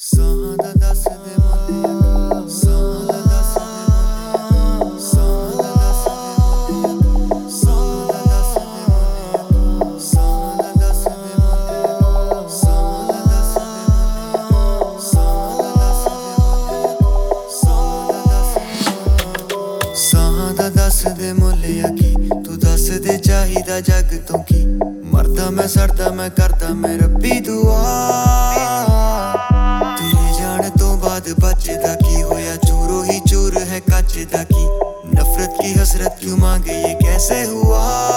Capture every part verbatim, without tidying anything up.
ਸਾਹਾਂ ਦਾ ਦੱਸ ਦੇ ਮੁੱਲਿਆ, ਸਾਹਾਂ ਦਾ ਦੱਸ ਦੇ ਮੁੱਲਿਆ, ਸਾਹਾਂ ਦਾ ਦੱਸ ਦੇ ਮੁੱਲਿਆ, ਸਾਹਾਂ ਦਾ ਦੱਸ ਦੇ ਮੁੱਲਿਆ, ਸਾਹਾਂ ਦਾ ਦੱਸ ਦੇ ਮੁੱਲਿਆ, ਸਾਹਾਂ ਦਾ ਦੱਸ ਦੇ ਮੁੱਲਿਆ, ਸਾਹਾਂ ਦਾ ਦੱਸ ਦੇ ਮੁੱਲਿਆ, ਸਾਹਾਂ ਦਾ ਦੱਸ ਦੇ ਮੁੱਲਿਆ ਕੀ ਤੂੰ ਦੱਸ ਦੇ ਚਾਹੀਦਾ ਜੱਗ ਤੋਂ ਕੀ ਮਰਦਾ ਮੈਂ ਸੜਦਾ ਮੈਂ ਕਰਦਾ ਮੈਂ ਰੱਬੀ ਦੁਆ बचदा की होया चूरो ही चूर है कचदा की नफरत की हसरत क्यों मांगे ये कैसे हुआ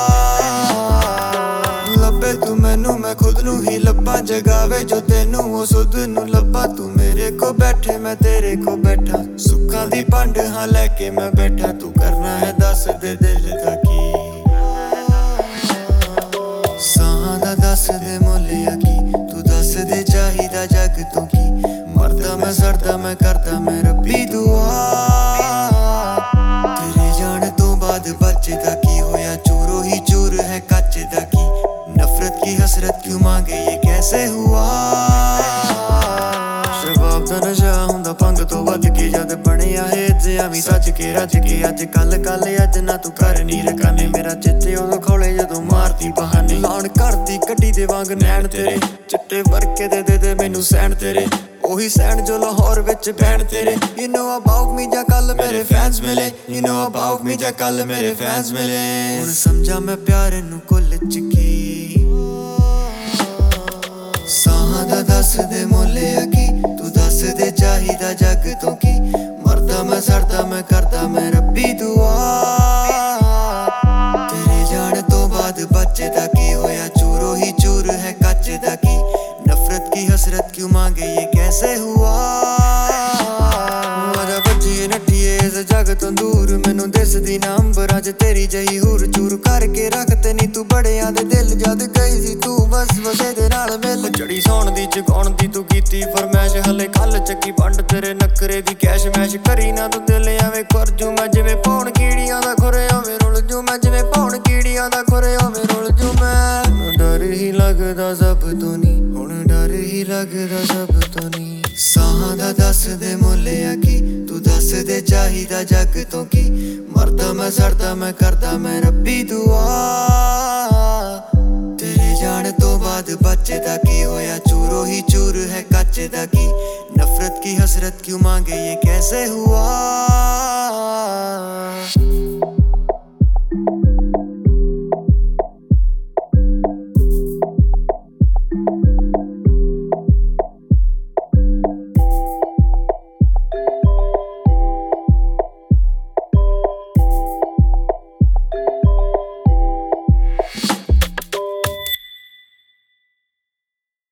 लब्बे तू मैनू मैं खुद नू ही लब्बा जगावे जो तेनू वो सुध नू लब्बा तू मेरे को बैठे मैं तेरे को बैठा सुखा दी पंड हाँ लैके मैं बैठा तू करना है दस दे दिल दा की साहां दा दस दे मुल्लिया की तू दस दे चाहिदा जग तों की मरदा मैं सड़दा मैं करदा मैं रब्बी दुआ तेरे जाने तो बाद बचदा की होया चूरो ही चूर है कचदा की नफरत की हसरत क्यों मांगे ये कैसे हुआ शबाब दा नशा हुंदा भंग तो वध के जद बनिया है जियां सच के रज के अज कल कल अज ना तू कर नी रकाने मेरा चिट्टे उदों खौले जदों मारती बहाने लाण करती कड्डी दे वांग नैन तेरे चिट्टे वरके दे दे दे मैनू सैन तेरे ओही सैन जो लाहौर विच बैन तेरे You know about me जा कल मेरे फैंस मिले You know about me जा कल मेरे फैंस मिले हुण समझा मैं प्यार नू कुल च की साहां दा दस दे मुल्लिया की तू दस दे चाहिदा जग तों की मरदा मैं सड़दा मैं करदा मैं रब्बी दुआ तेरे जाने तो बाद बचदा की होया चूरो ही चूर है कचदा की नफरत की हसरत क्यों मांगे ये कैसे हुआ आजा बच्चिए नट्ठिए इस जग तो दूर मैनू दिसदी ना अंबरां च तेरी जही हूर चूर करके रखते नी तू बड़ियां दे दिल जद गई सी तू बस वसे दे नाल मिल जड़ी सौण दी चगाउण दी तू कीती फरमैश हले कल चक्की पंड तेरे नखरे दी कैश मैश करी ना तू दिल एवें करजू मैं जिवें पौण कीड़ियां दा खुरे ओवें रुल जू मैं जिवें पौण कीड़ियां दा खुरे ओवें रुल जू मैं डर ही लगदा सब तो नी हुण डर ही लगदा सब तो नी साहां दा दस दे मुल्लिया की तू दस दे चाहिदा जग तों की मरदा मैं सड़दा मैं करदा मैं रब्बी दुआ तेरे जाने तो बाद बचदा की होया चूरो ही चूर है कचदा की नफरत की हसरत क्यों मांगे ये कैसे हुआ।